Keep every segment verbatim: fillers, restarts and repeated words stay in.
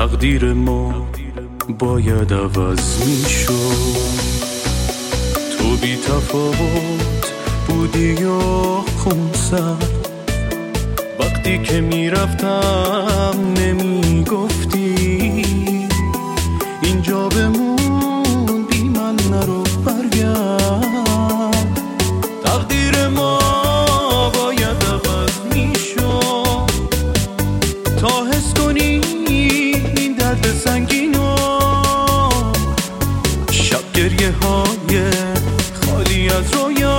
تقدیر ما باید عوض میشد. تو بی تفاوت بودی یا خونسرد، وقتی که میرفتم نمیگفتی اینجا بمون، بی من نرو برگرد. تقدیر ما باید عوض میشد تا حس کنی این درد سنگینو. شب گریه های خالی از رویا،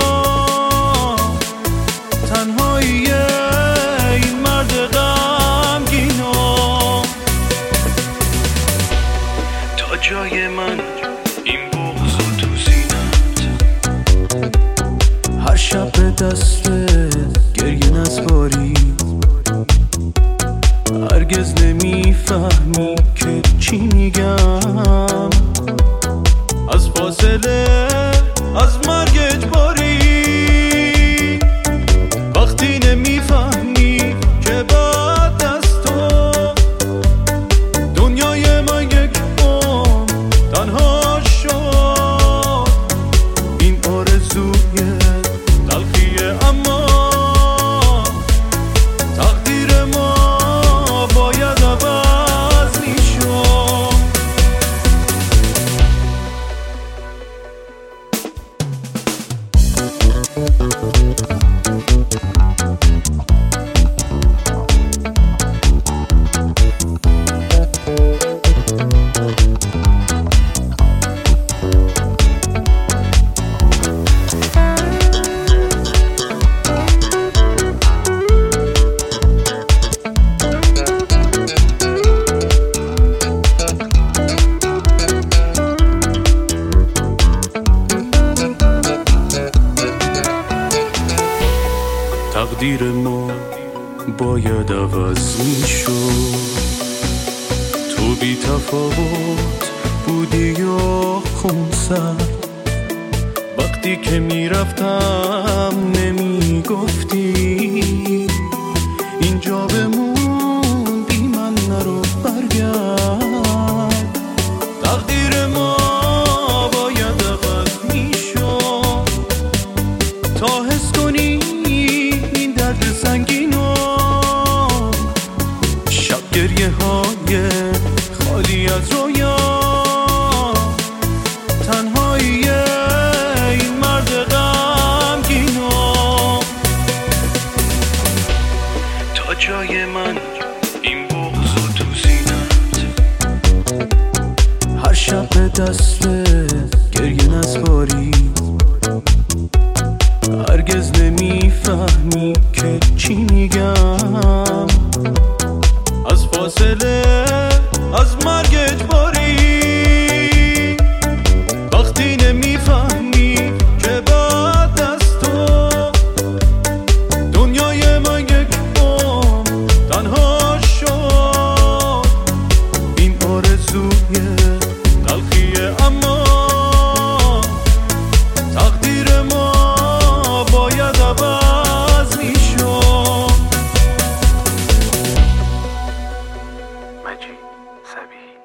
تنهایی این مرد غمگینو. تا جای من این بغض و تو سینت، هر شب به دستت گریه نسپاری. هرگز نمیفهمی که چی میگم، از فاصله از مرگ اجباری. وقتی نمیفهمی که بعد از تو دنیای من یک عمر تنها شد. این آرزوی تلخیه، اما تقدیر ما باید عوض میشد. تقدیر ما باید عوض میشد. تو بی تفاوت بودی یا خونسرد، وقتی که میرفتم نمیگفتی اینجا بمون، بی من نرو برگرد. تقدیر ما باید عوض میشد تا حس کنی سنگینو. شب گریه های خالی از رویا، تنهایی این مرد غمگینو. تا جای من این بغض و تو سینت، هر شب به دستت گریه نسپاری. هرگز نمیفهمی که چی میگم، از فاصله از مرگ اجباری. وقتی نمیفهمی که بعد از تو دنیای من یک عمر تنها شد. این آرزوی تلخیه، اما تقدیر ما باید عوض میشد. مجید صبی